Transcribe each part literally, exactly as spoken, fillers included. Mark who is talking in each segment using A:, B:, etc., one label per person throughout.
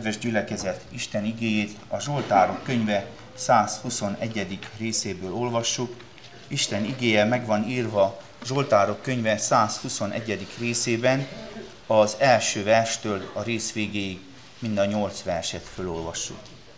A: Kedves gyülekezet, Isten igéjét a Zsoltárok könyve százhuszonegyedik részéből olvassuk. Isten igéje meg van írva Zsoltárok könyve százhuszonegyedik részében, az első verstől a rész végéig mind a nyolc verset fölolvassuk.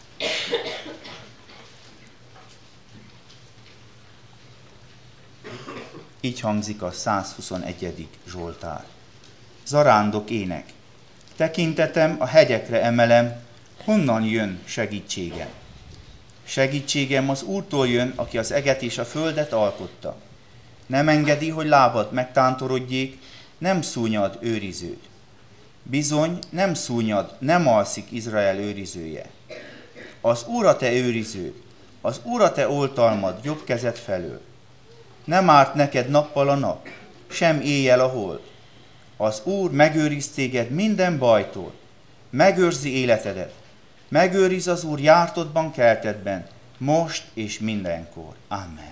A: Így hangzik a százhuszonegyedik Zsoltár. Zarándok ének. Tekintetem a hegyekre emelem, honnan jön segítségem? Segítségem az Úrtól jön, aki az eget és a földet alkotta. Nem engedi, hogy lábad megtántorodjék, nem szúnyad őriződ. Bizony, nem szúnyad, nem alszik Izrael őrizője. Az Úr a te őriződ, az Úr a te oltalmad jobb kezed felől. Nem árt neked nappal a nap, sem éjjel a hold. Az Úr megőriz téged minden bajtól, megőrzi életedet, megőriz az Úr jártodban, keltedben, most és mindenkor. Amen.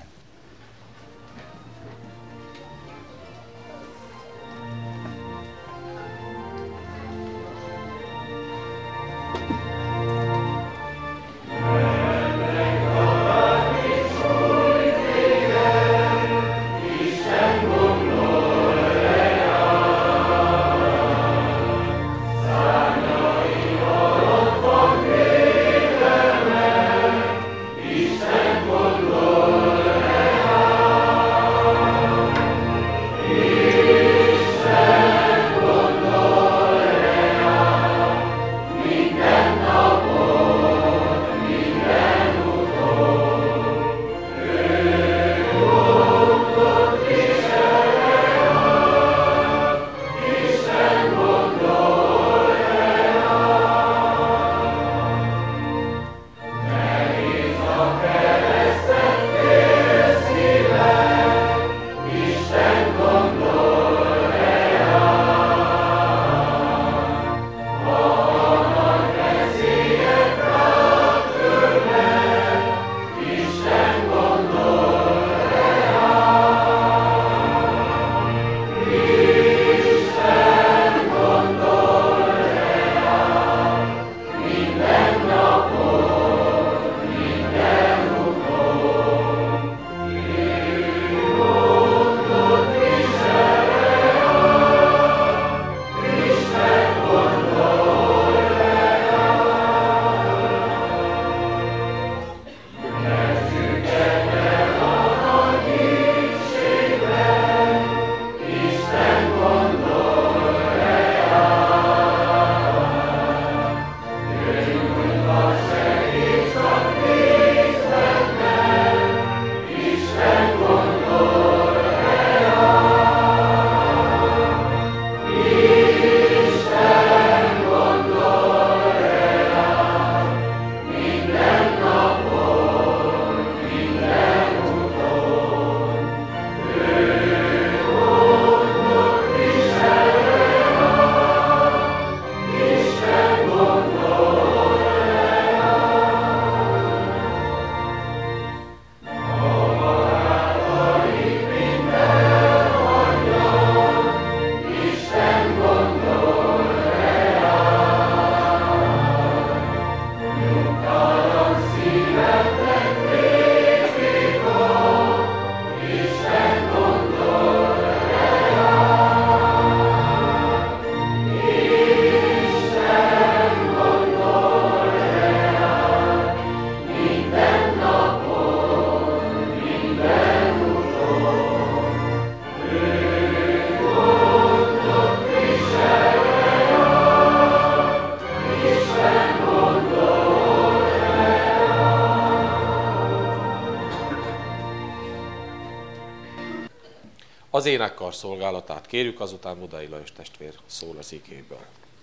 B: Az énekkar szolgálatát kérjük, azután Budai Lajos testvér szól az igéből.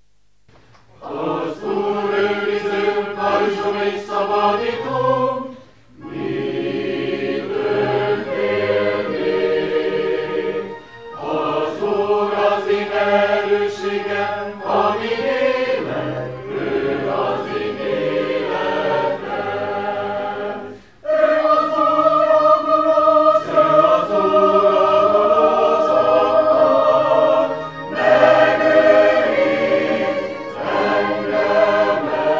C: Az Úr őriző, pajzsom és szabadítom, mitől félnék? Az Úr az én erősségem, ami élek, ő az én életem. Ő az Úr a gonosz, ő az Úr a gonoszoknak, megőriz engem.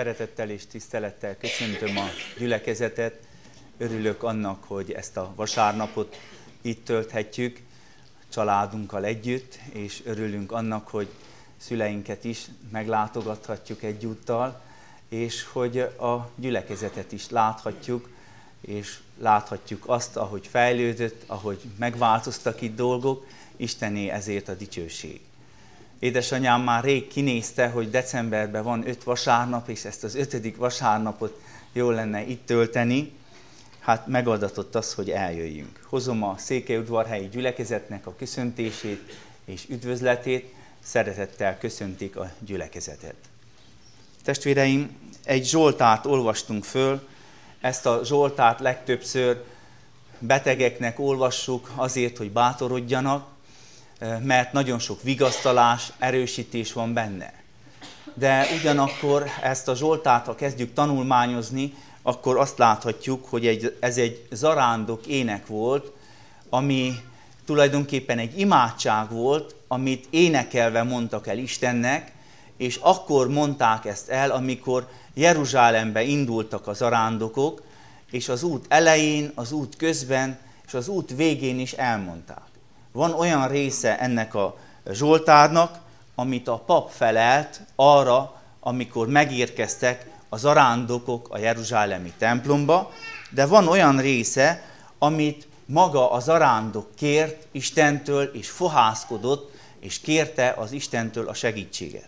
A: Szeretettel és tisztelettel köszöntöm a gyülekezetet. Örülök annak, hogy ezt a vasárnapot itt tölthetjük családunkkal együtt, és örülünk annak, hogy szüleinket is meglátogathatjuk egyúttal, és hogy a gyülekezetet is láthatjuk, és láthatjuk azt, ahogy fejlődött, ahogy megváltoztak itt dolgok, Istené ezért a dicsőség. Édesanyám már rég kinézte, hogy decemberben van öt vasárnap, és ezt az ötödik vasárnapot jól lenne itt tölteni. Hát megadatott az, hogy eljöjjünk. Hozom a Székelyudvarhelyi gyülekezetnek a köszöntését és üdvözletét, szeretettel köszöntik a gyülekezetet. Testvéreim, egy Zsoltárt olvastunk föl, ezt a Zsoltárt legtöbbször betegeknek olvassuk azért, hogy bátorodjanak, mert nagyon sok vigasztalás, erősítés van benne. De ugyanakkor ezt a Zsoltárt, ha kezdjük tanulmányozni, akkor azt láthatjuk, hogy egy, ez egy zarándok ének volt, ami tulajdonképpen egy imádság volt, amit énekelve mondtak el Istennek, és akkor mondták ezt el, amikor Jeruzsálembe indultak a zarándokok, és az út elején, az út közben, és az út végén is elmondták. Van olyan része ennek a Zsoltárnak, amit a pap felelt arra, amikor megérkeztek a zarándokok a jeruzsálemi templomba, de van olyan része, amit maga a zarándok kért Istentől, és fohászkodott, és kérte az Istentől a segítséget.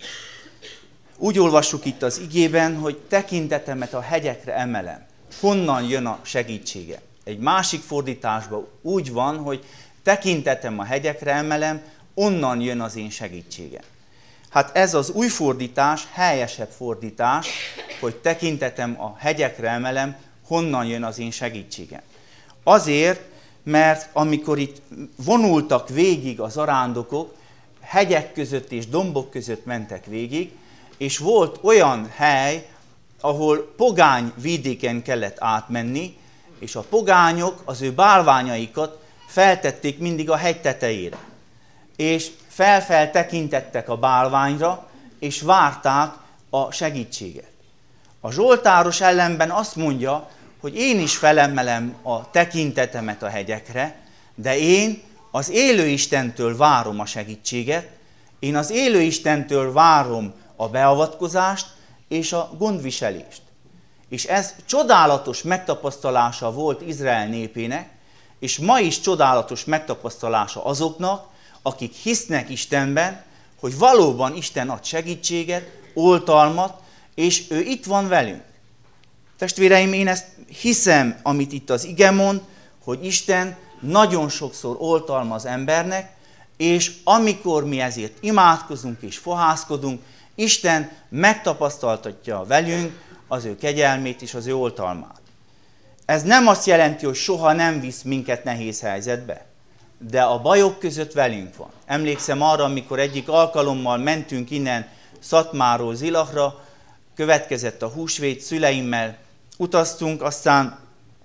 A: Úgy olvassuk itt az igében, hogy tekintetemet a hegyekre emelem. Honnan jön a segítsége? Egy másik fordításban úgy van, hogy tekintetem a hegyekre emelem, onnan jön az én segítségem. Hát ez az új fordítás, helyesebb fordítás, hogy tekintetem a hegyekre emelem, honnan jön az én segítségem. Azért, mert amikor itt vonultak végig az zarándokok, hegyek között és dombok között mentek végig, és volt olyan hely, ahol pogány vidéken kellett átmenni, és a pogányok az ő bálványaikat feltették mindig a hegy tetejére. És felfel tekintettek a bálványra, és várták a segítséget. A zsoltáros ellenben azt mondja, hogy én is felemelem a tekintetemet a hegyekre, de én az élő Istentől várom a segítséget, én az élő Istentől várom a beavatkozást és a gondviselést. És ez csodálatos megtapasztalása volt Izrael népének, és ma is csodálatos megtapasztalása azoknak, akik hisznek Istenben, hogy valóban Isten ad segítséget, oltalmat, és ő itt van velünk. Testvéreim, én ezt hiszem, amit itt az ige mond, hogy Isten nagyon sokszor oltalmaz embernek, és amikor mi ezért imádkozunk és fohászkodunk, Isten megtapasztaltatja velünk az ő kegyelmét és az ő oltalmát. Ez nem azt jelenti, hogy soha nem visz minket nehéz helyzetbe, de a bajok között velünk van. Emlékszem arra, amikor egyik alkalommal mentünk innen Szatmárról Zilachra, következett a húsvét, szüleimmel utaztunk, aztán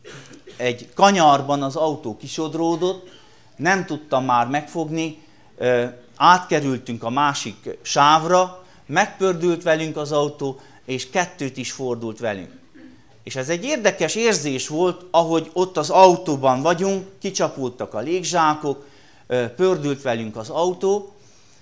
A: egy kanyarban az autó kisodródott, nem tudtam már megfogni, átkerültünk a másik sávra, megpördült velünk az autó, és kettőt is fordult velünk. És ez egy érdekes érzés volt, ahogy ott az autóban vagyunk, kicsapódtak a légzsákok, pördült velünk az autó,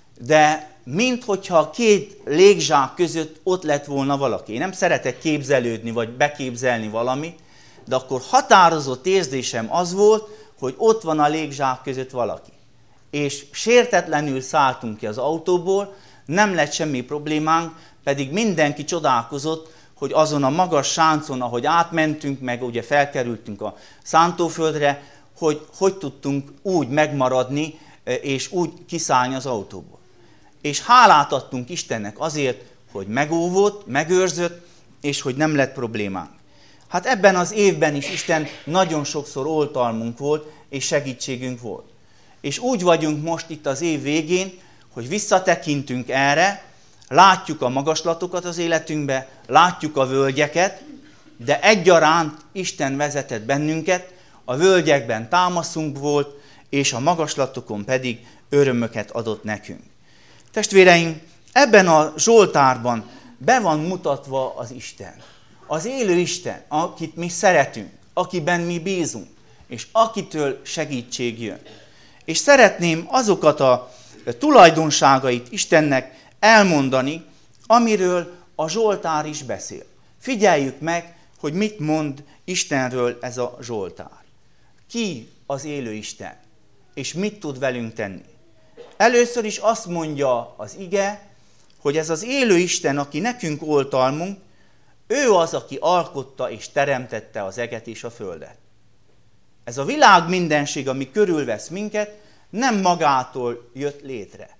A: de minthogyha két légzsák között ott lett volna valaki. Én nem szeretek képzelődni, vagy beképzelni valamit, de akkor határozott érzésem az volt, hogy ott van a légzsák között valaki. És sértetlenül szálltunk ki az autóból, nem lett semmi problémánk, pedig mindenki csodálkozott, hogy azon a magas sáncon, ahogy átmentünk, meg ugye felkerültünk a szántóföldre, hogy hogy tudtunk úgy megmaradni, és úgy kiszállni az autóból. És hálát adtunk Istennek azért, hogy megóvott, megőrzött, és hogy nem lett problémánk. Hát ebben az évben is Isten nagyon sokszor oltalmunk volt, és segítségünk volt. És úgy vagyunk most itt az év végén, hogy visszatekintünk erre, látjuk a magaslatokat az életünkbe, látjuk a völgyeket, de egyaránt Isten vezetett bennünket, a völgyekben támaszunk volt, és a magaslatokon pedig örömöket adott nekünk. Testvéreim, ebben a Zsoltárban be van mutatva az Isten. Az élő Isten, akit mi szeretünk, akiben mi bízunk, és akitől segítség jön. És szeretném azokat a tulajdonságait Istennek elmondani, amiről a Zsoltár is beszél. Figyeljük meg, hogy mit mond Istenről ez a Zsoltár. Ki az élő Isten, és mit tud velünk tenni? Először is azt mondja az ige, hogy ez az élő Isten, aki nekünk oltalmunk, ő az, aki alkotta és teremtette az eget és a földet. Ez a világ mindenség, ami körülvesz minket, nem magától jött létre.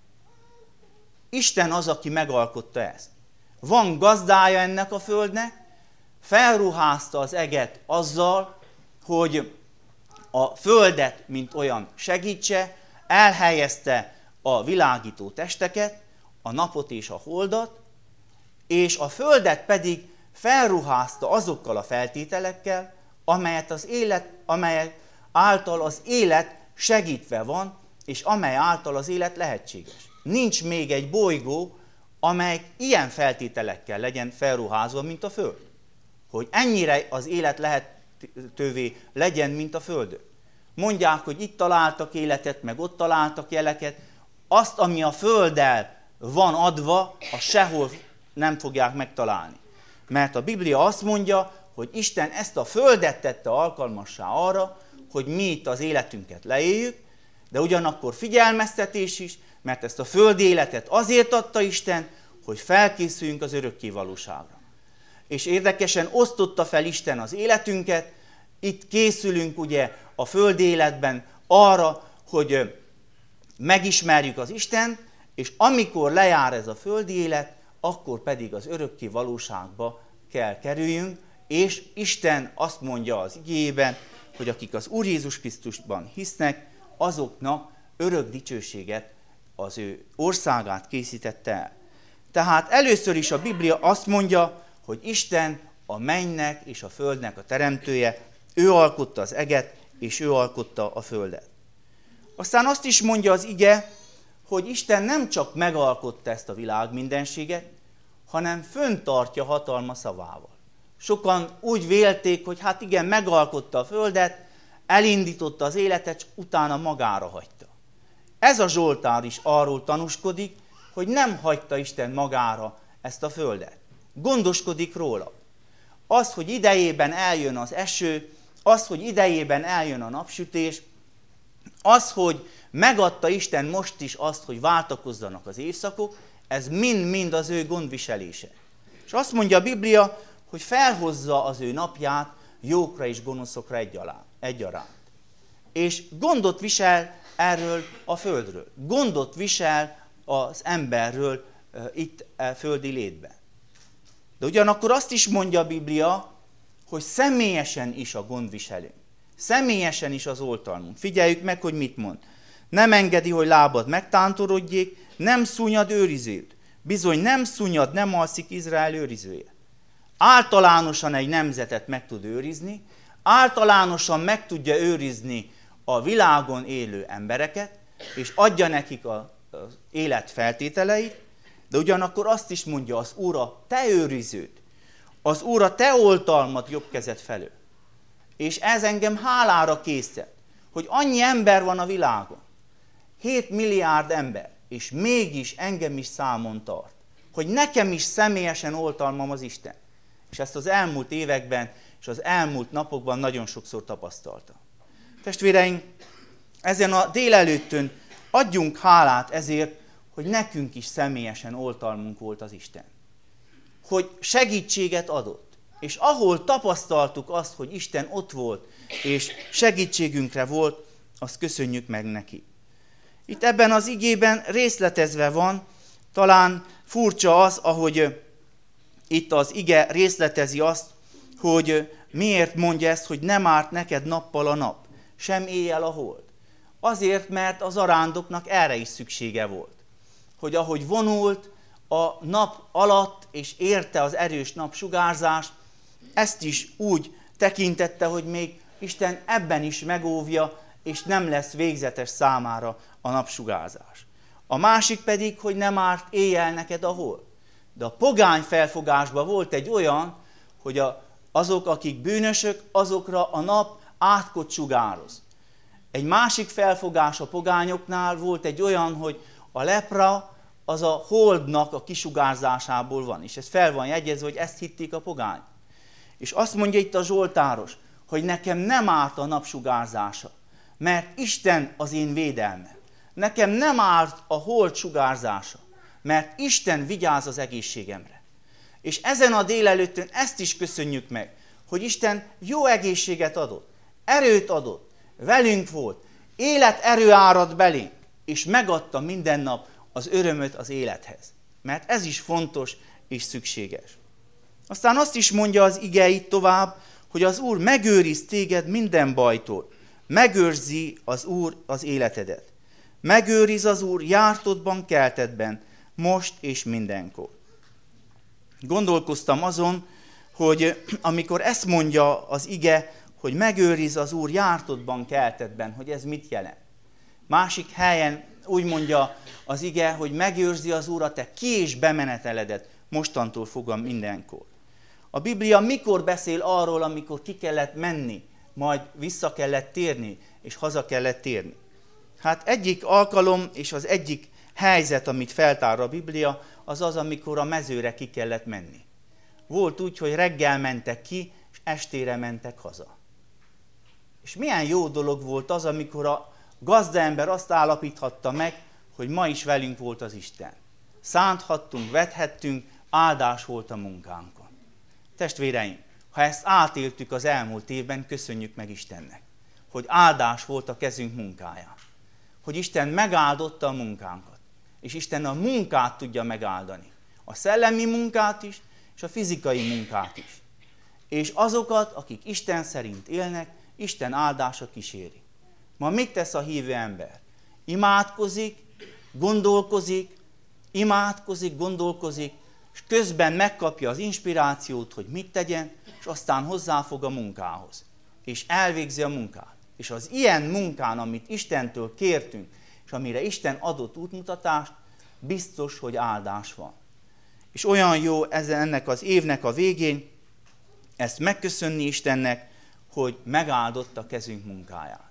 A: Isten az, aki megalkotta ezt. Van gazdája ennek a földnek, felruházta az eget azzal, hogy a földet, mint olyan segítse, elhelyezte a világító testeket, a napot és a holdat, és a földet pedig felruházta azokkal a feltételekkel, amelyet az élet, amelyek által az élet segítve van, és amely által az élet lehetséges. Nincs még egy bolygó, amely ilyen feltételekkel legyen felruházva, mint a Föld. Hogy ennyire az élet lehetővé legyen, mint a Földön. Mondják, hogy itt találtak életet, meg ott találtak jeleket. Azt, ami a Földdel van adva, azt sehol nem fogják megtalálni. Mert a Biblia azt mondja, hogy Isten ezt a Földet tette alkalmassá arra, hogy mi itt az életünket leéljük, de ugyanakkor figyelmeztetés is, mert ezt a földi életet azért adta Isten, hogy felkészüljünk az örökké valóságra. És érdekesen osztotta fel Isten az életünket, itt készülünk ugye a földi életben arra, hogy megismerjük az Istent, és amikor lejár ez a földi élet, akkor pedig az örökké valóságba kell kerüljünk, és Isten azt mondja az igéjében, hogy akik az Úr Jézus Krisztusban hisznek, azoknak örök dicsőséget, az ő országát készítette el. Tehát először is a Biblia azt mondja, hogy Isten a mennynek és a földnek a teremtője, ő alkotta az eget, és ő alkotta a földet. Aztán azt is mondja az ige, hogy Isten nem csak megalkotta ezt a világ mindenséget, hanem föntartja hatalma szavával. Sokan úgy vélték, hogy hát igen, megalkotta a földet, elindította az életet, csak utána magára hagyta. Ez a Zsoltár is arról tanúskodik, hogy nem hagyta Isten magára ezt a földet. Gondoskodik róla. Az, hogy idejében eljön az eső, az, hogy idejében eljön a napsütés, az, hogy megadta Isten most is azt, hogy váltakozzanak az évszakok, ez mind-mind az ő gondviselése. És azt mondja a Biblia, hogy felhozza az ő napját jókra és gonoszokra egyaránt. És gondot visel erről a földről. Gondot visel az emberről uh, itt a földi létben. De ugyanakkor azt is mondja a Biblia, hogy személyesen is a gondviselünk. Személyesen is az oltalmunk. Figyeljük meg, hogy mit mond. Nem engedi, hogy lábad megtántorodjék, nem szúnyad őrizőt. Bizony nem szúnyad, nem alszik Izrael őrizője. Általánosan egy nemzetet meg tud őrizni, általánosan meg tudja őrizni a világon élő embereket, és adja nekik az élet feltételeit, de ugyanakkor azt is mondja az Úr a te őrizőt, az Úr a te oltalmat jobb kezed felől. És ez engem hálára késztet, hogy annyi ember van a világon, hét milliárd ember, és mégis engem is számon tart, hogy nekem is személyesen oltalmam az Isten. És ezt az elmúlt években és az elmúlt napokban nagyon sokszor tapasztaltam. Testvéreim, ezen a délelőttön adjunk hálát ezért, hogy nekünk is személyesen oltalmunk volt az Isten. Hogy segítséget adott. És ahol tapasztaltuk azt, hogy Isten ott volt, és segítségünkre volt, azt köszönjük meg neki. Itt ebben az igében részletezve van, talán furcsa az, ahogy itt az ige részletezi azt, hogy miért mondja ezt, hogy nem árt neked nappal a nap, sem éjjel a hold. Azért, mert az arándoknak erre is szüksége volt. Hogy ahogy vonult a nap alatt, és érte az erős napsugárzást, ezt is úgy tekintette, hogy még Isten ebben is megóvja, és nem lesz végzetes számára a napsugárzás. A másik pedig, hogy nem árt éjjel neked a hold. De a pogány felfogásban volt egy olyan, hogy a, azok, akik bűnösök, azokra a nap átkot sugároz. Egy másik felfogás a pogányoknál volt egy olyan, hogy a lepra az a holdnak a kisugárzásából van. És ez fel van jegyezve, hogy ezt hitték a pogány. És azt mondja itt a zsoltáros, hogy nekem nem árt a napsugárzása, mert Isten az én védelme. Nekem nem árt a hold sugárzása, mert Isten vigyáz az egészségemre. És ezen a délelőttön ezt is köszönjük meg, hogy Isten jó egészséget adott, erőt adott, velünk volt, élet erő árad belénk, és megadta minden nap az örömöt az élethez. Mert ez is fontos és szükséges. Aztán azt is mondja az ige itt tovább, hogy az Úr megőriz téged minden bajtól. Megőrzi az Úr az életedet. Megőriz az Úr jártodban, keltedben, most és mindenkor. Gondolkoztam azon, hogy amikor ezt mondja az ige, hogy megőriz az Úr jártodban, keltedben, hogy ez mit jelent. Másik helyen úgy mondja az ige, hogy megőrzi az Úr a te ki- és bemeneteledet, mostantól fogva mindenkor. A Biblia mikor beszél arról, amikor ki kellett menni, majd vissza kellett térni, és haza kellett térni? Hát egyik alkalom és az egyik helyzet, amit feltár a Biblia, az az, amikor a mezőre ki kellett menni. Volt úgy, hogy reggel mentek ki, és estére mentek haza. És milyen jó dolog volt az, amikor a gazdaember azt állapíthatta meg, hogy ma is velünk volt az Isten. Szánthattunk, vethettünk, áldás volt a munkánkon. Testvéreim, ha ezt átéltük az elmúlt évben, köszönjük meg Istennek, hogy áldás volt a kezünk munkája. Hogy Isten megáldotta a munkánkat. És Isten a munkát tudja megáldani. A szellemi munkát is, és a fizikai munkát is. És azokat, akik Isten szerint élnek, Isten áldása kíséri. Ma mit tesz a hívő ember? Imádkozik, gondolkozik, imádkozik, gondolkozik, és közben megkapja az inspirációt, hogy mit tegyen, és aztán hozzáfog a munkához. És elvégzi a munkát. És az ilyen munkán, amit Istentől kértünk, és amire Isten adott útmutatást, biztos, hogy áldás van. És olyan jó ezen, ennek az évnek a végén ezt megköszönni Istennek, hogy megáldotta kezünk munkáját.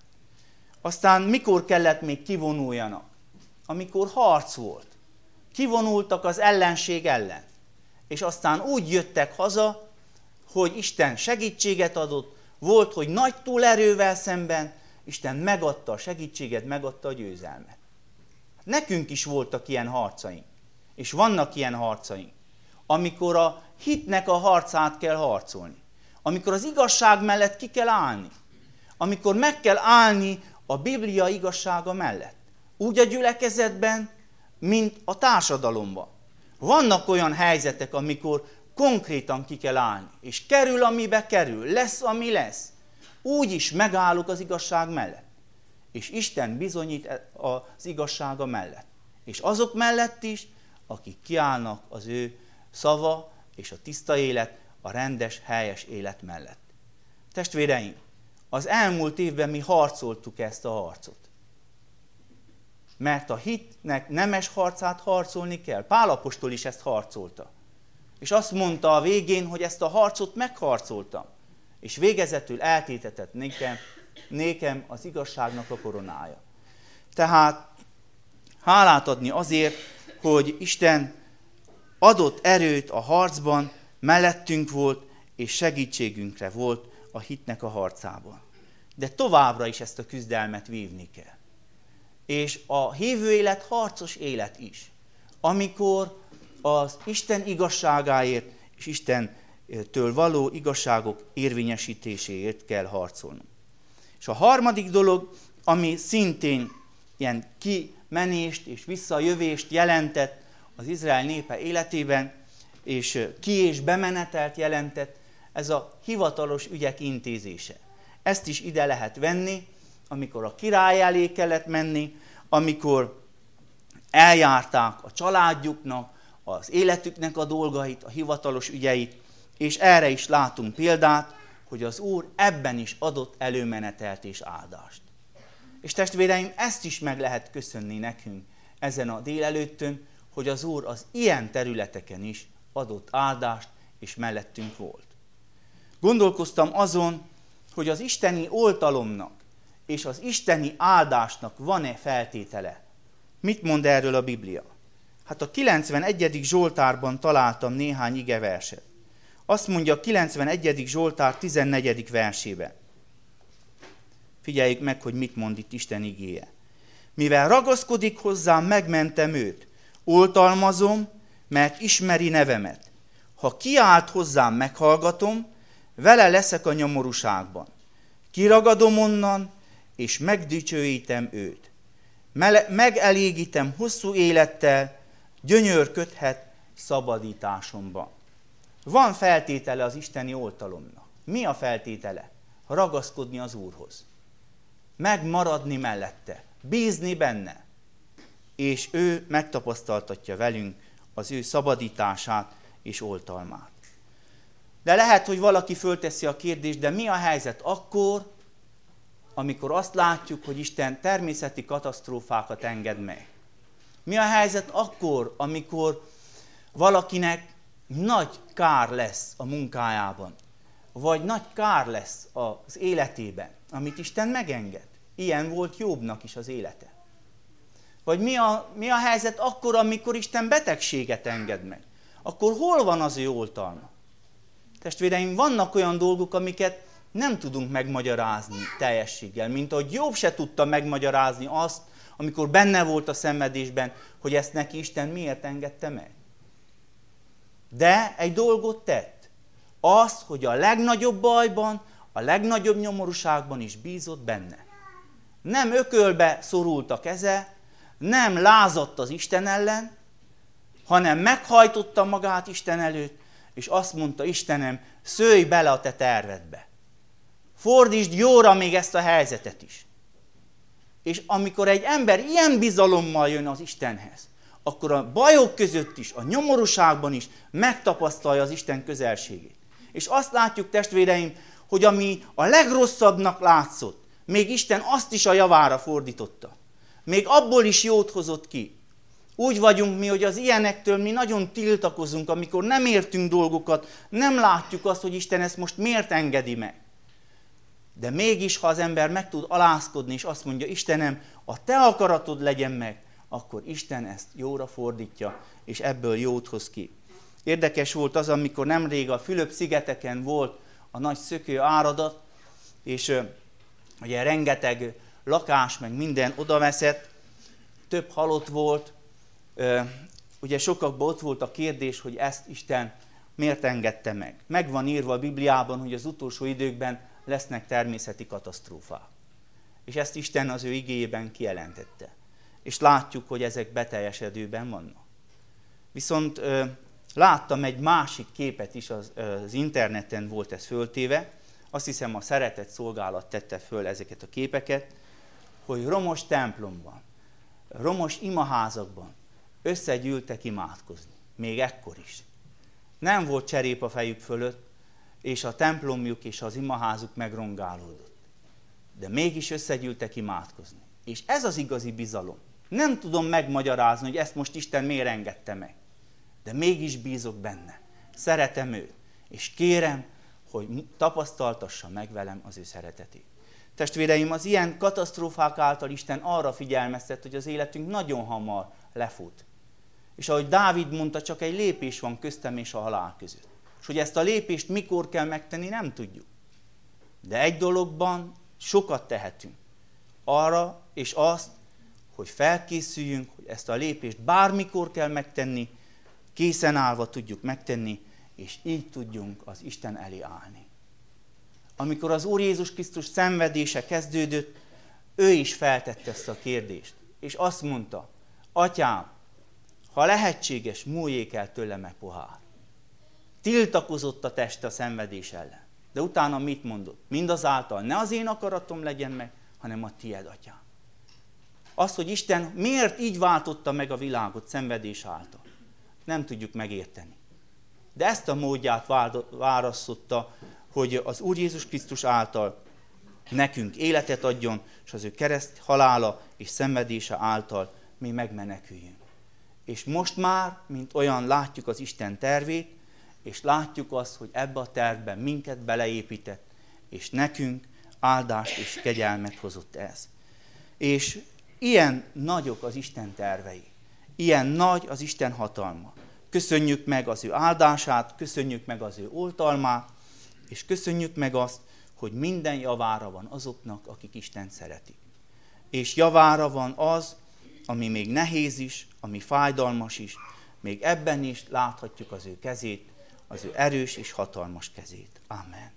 A: Aztán mikor kellett még kivonuljanak? Amikor harc volt. Kivonultak az ellenség ellen. És aztán úgy jöttek haza, hogy Isten segítséget adott, volt, hogy nagy túlerővel szemben Isten megadta a segítséget, megadta a győzelmet. Nekünk is voltak ilyen harcaink, és vannak ilyen harcaink, amikor a hitnek a harcát kell harcolni, amikor az igazság mellett ki kell állni, amikor meg kell állni a Biblia igazsága mellett, úgy a gyülekezetben, mint a társadalomban. Vannak olyan helyzetek, amikor konkrétan ki kell állni, és kerül, amibe kerül, lesz, ami lesz. Úgy is megállok az igazság mellett. És Isten bizonyít az igazsága mellett. És azok mellett is, akik kiállnak az ő szava és a tiszta élet, a rendes, helyes élet mellett. Testvéreim, az elmúlt évben mi harcoltuk ezt a harcot. Mert a hitnek nemes harcát harcolni kell. Pál apostol is ezt harcolta. És azt mondta a végén, hogy ezt a harcot megharcoltam. És végezetül eltétetett nékem, nékem az igazságnak a koronája. Tehát hálát adni azért, hogy Isten adott erőt a harcban, mellettünk volt, és segítségünkre volt a hitnek a harcában. De továbbra is ezt a küzdelmet vívni kell. És a hívő élet harcos élet is, amikor az Isten igazságáért és Istentől való igazságok érvényesítéséért kell harcolnunk. És a harmadik dolog, ami szintén ilyen kimenést és visszajövést jelentett az Izrael népe életében, és ki- és bemenetelt jelentett, ez a hivatalos ügyek intézése. Ezt is ide lehet venni, amikor a király elé kellett menni, amikor eljárták a családjuknak, az életüknek a dolgait, a hivatalos ügyeit, és erre is látunk példát, hogy az Úr ebben is adott előmenetelt és áldást. És testvéreim, ezt is meg lehet köszönni nekünk ezen a délelőttön, hogy az Úr az ilyen területeken is adott áldást, és mellettünk volt. Gondolkoztam azon, hogy az isteni oltalomnak és az isteni áldásnak van-e feltétele. Mit mond erről a Biblia? Hát a kilencvenegyedik Zsoltárban találtam néhány igeverset. Azt mondja a kilencvenegyedik Zsoltár tizennegyedik versében. Figyeljük meg, hogy mit mond itt Isten igéje. Mivel ragaszkodik hozzám, megmentem őt. Oltalmazom, mert ismeri nevemet. Ha kiált hozzám, meghallgatom, vele leszek a nyomorúságban. Kiragadom onnan, és megdicsőítem őt. Mele- megelégítem hosszú élettel, gyönyörködhet szabadításomban. Van feltétele az isteni oltalomnak. Mi a feltétele? Ragaszkodni az Úrhoz. Megmaradni mellette. Bízni benne. És ő megtapasztaltatja velünk az ő szabadítását és oltalmát. De lehet, hogy valaki fölteszi a kérdést, de mi a helyzet akkor, amikor azt látjuk, hogy Isten természeti katasztrófákat enged meg? Mi a helyzet akkor, amikor valakinek nagy kár lesz a munkájában, vagy nagy kár lesz az életében, amit Isten megenged? Ilyen volt Jobbnak is az élete. Vagy mi a, mi a helyzet akkor, amikor Isten betegséget enged meg? Akkor hol van az ő oltalma? Testvéreim, vannak olyan dolgok, amiket nem tudunk megmagyarázni teljességgel, mint ahogy Jobb se tudta megmagyarázni azt, amikor benne volt a szenvedésben, hogy ezt neki Isten miért engedte meg. De egy dolgot tett. Azt, hogy a legnagyobb bajban, a legnagyobb nyomorúságban is bízott benne. Nem ökölbe szorult a keze, nem lázadt az Isten ellen, hanem meghajtotta magát Isten előtt, és azt mondta: Istenem, szőj bele a te tervedbe. Fordítsd jóra még ezt a helyzetet is. És amikor egy ember ilyen bizalommal jön az Istenhez, akkor a bajok között is, a nyomorúságban is megtapasztalja az Isten közelségét. És azt látjuk, testvéreim, hogy ami a legrosszabbnak látszott, még Isten azt is a javára fordította. Még abból is jót hozott ki. Úgy vagyunk mi, hogy az ilyenektől mi nagyon tiltakozunk, amikor nem értünk dolgokat, nem látjuk azt, hogy Isten ezt most miért engedi meg. De mégis, ha az ember meg tud alázkodni, és azt mondja: Istenem, a te akaratod legyen meg, akkor Isten ezt jóra fordítja, és ebből jót hoz ki. Érdekes volt az, amikor nemrég a Fülöp-szigeteken volt a nagy szökő áradat, és uh, ugye rengeteg lakás, meg minden odaveszett, több halott volt. Uh, ugye sokakban ott volt a kérdés, hogy ezt Isten miért engedte meg. Meg van írva a Bibliában, hogy az utolsó időkben lesznek természeti katasztrófák. És ezt Isten az ő igéjében kijelentette. És látjuk, hogy ezek beteljesedőben vannak. Viszont ö, láttam egy másik képet is, az, az interneten volt ez föltéve, azt hiszem a Szeretett Szolgálat tette föl ezeket a képeket, hogy romos templomban, romos imaházakban összegyűltek imádkozni. Még ekkor is. Nem volt cserép a fejük fölött, és a templomjuk és az imaházuk megrongálódott. De mégis összegyűltek imádkozni. És ez az igazi bizalom. Nem tudom megmagyarázni, hogy ezt most Isten miért engedte meg. De mégis bízok benne. Szeretem őt. És kérem, hogy tapasztaltassa meg velem az ő szeretetét. Testvéreim, az ilyen katasztrófák által Isten arra figyelmeztet, hogy az életünk nagyon hamar lefut. És ahogy Dávid mondta, csak egy lépés van köztem és a halál között. És hogy ezt a lépést mikor kell megtenni, nem tudjuk. De egy dologban sokat tehetünk. Arra és azt, hogy felkészüljünk, hogy ezt a lépést bármikor kell megtenni, készen állva tudjuk megtenni, és így tudjunk az Isten elé állni. Amikor az Úr Jézus Krisztus szenvedése kezdődött, ő is feltette ezt a kérdést. És azt mondta: Atyám, ha lehetséges, múljék el tőlem e pohár. Tiltakozott a test a szenvedés ellen. De utána mit mondott? Mindazáltal ne az én akaratom legyen meg, hanem a tied, Atyám. Az, hogy Isten miért így váltotta meg a világot szenvedés által, nem tudjuk megérteni. De ezt a módját választotta, hogy az Úr Jézus Krisztus által nekünk életet adjon, és az ő kereszt halála és szenvedése által mi megmeneküljünk. És most már, mint olyan látjuk az Isten tervét, és látjuk azt, hogy ebbe a tervben minket beleépített, és nekünk áldást és kegyelmet hozott ez. És ilyen nagyok az Isten tervei, ilyen nagy az Isten hatalma. Köszönjük meg az ő áldását, köszönjük meg az ő oltalmát, és köszönjük meg azt, hogy minden javára van azoknak, akik Istent szeretik. És javára van az, ami még nehéz is, ami fájdalmas is, még ebben is láthatjuk az ő kezét, az ő erős és hatalmas kezét. Amen.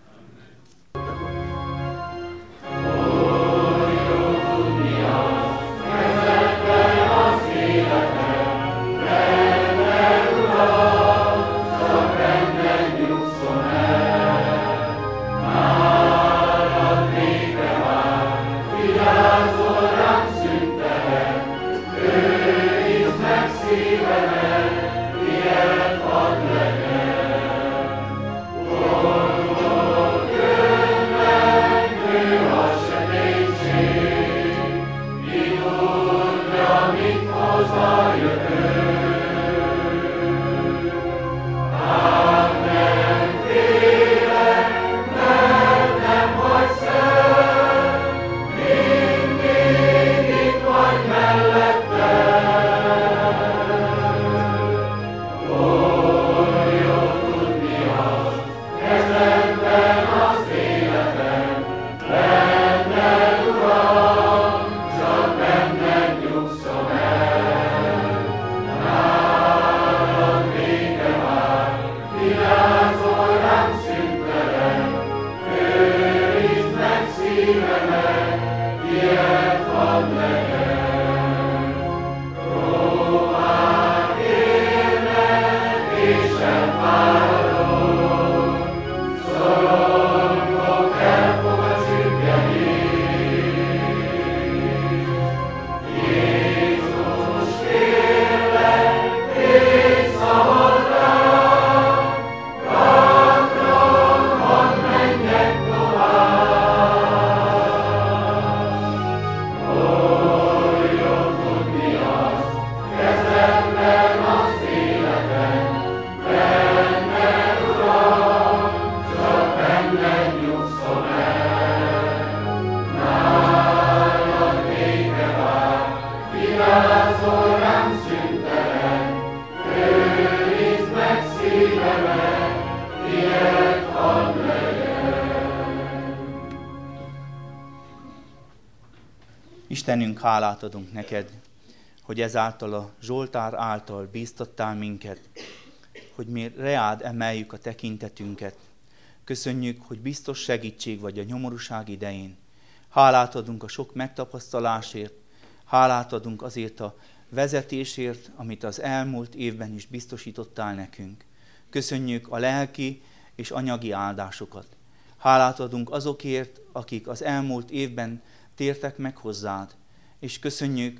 A: Istenünk, hálát adunk neked, hogy ezáltal a Zsoltár által bíztattál minket, hogy mi reád emeljük a tekintetünket. Köszönjük, hogy biztos segítség vagy a nyomorúság idején. Hálát adunk a sok megtapasztalásért, hálát adunk azért a vezetésért, amit az elmúlt évben is biztosítottál nekünk. Köszönjük a lelki és anyagi áldásokat. Hálát adunk azokért, akik az elmúlt évben tértek meg hozzád, és köszönjük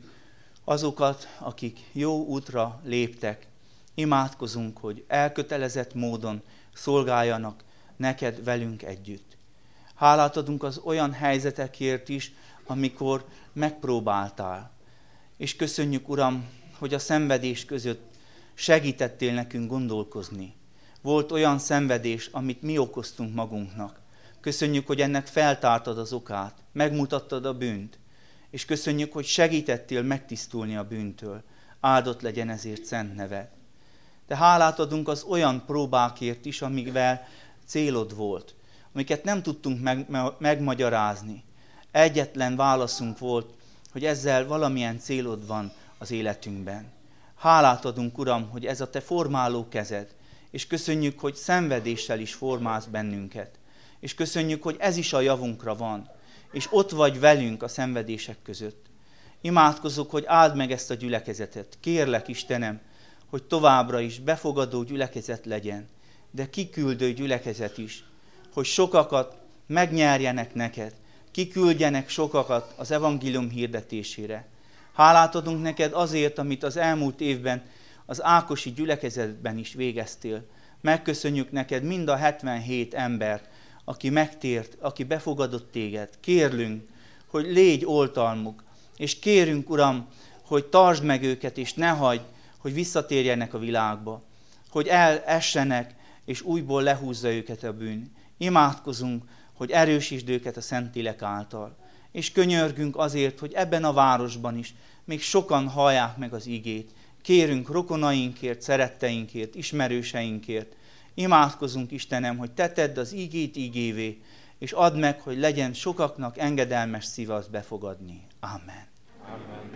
A: azokat, akik jó útra léptek. Imádkozunk, hogy elkötelezett módon szolgáljanak neked velünk együtt. Hálát adunk az olyan helyzetekért is, amikor megpróbáltál. És köszönjük, Uram, hogy a szenvedés között segítettél nekünk gondolkozni. Volt olyan szenvedés, amit mi okoztunk magunknak. Köszönjük, hogy ennek feltártad az okát, megmutattad a bűnt, és köszönjük, hogy segítettél megtisztulni a bűntől. Áldott legyen ezért szent neved. De hálát adunk az olyan próbákért is, amikvel célod volt, amiket nem tudtunk meg, me, megmagyarázni. Egyetlen válaszunk volt, hogy ezzel valamilyen célod van az életünkben. Hálát adunk, Uram, hogy ez a te formáló kezed, és köszönjük, hogy szenvedéssel is formálsz bennünket. És köszönjük, hogy ez is a javunkra van, és ott vagy velünk a szenvedések között. Imádkozok, hogy áld meg ezt a gyülekezetet. Kérlek, Istenem, hogy továbbra is befogadó gyülekezet legyen, de kiküldő gyülekezet is, hogy sokakat megnyerjenek neked, kiküldjenek sokakat az evangélium hirdetésére. Hálát adunk neked azért, amit az elmúlt évben az ákosi gyülekezetben is végeztél. Megköszönjük neked mind a hetvenhét embert, aki megtért, aki befogadott téged. Kérlünk, hogy légy oltalmuk, és kérünk, Uram, hogy tartsd meg őket, és ne hagyd, hogy visszatérjenek a világba, hogy elessenek, és újból lehúzza őket a bűn. Imádkozunk, hogy erősítsd őket a Szentlélek által. És könyörgünk azért, hogy ebben a városban is még sokan hallják meg az igét. Kérünk rokonainkért, szeretteinkért, ismerőseinkért. Imádkozunk, Istenem, hogy te tedd az igét igévé, és add meg, hogy legyen sokaknak engedelmes szíve azt befogadni. Amen.
B: Amen.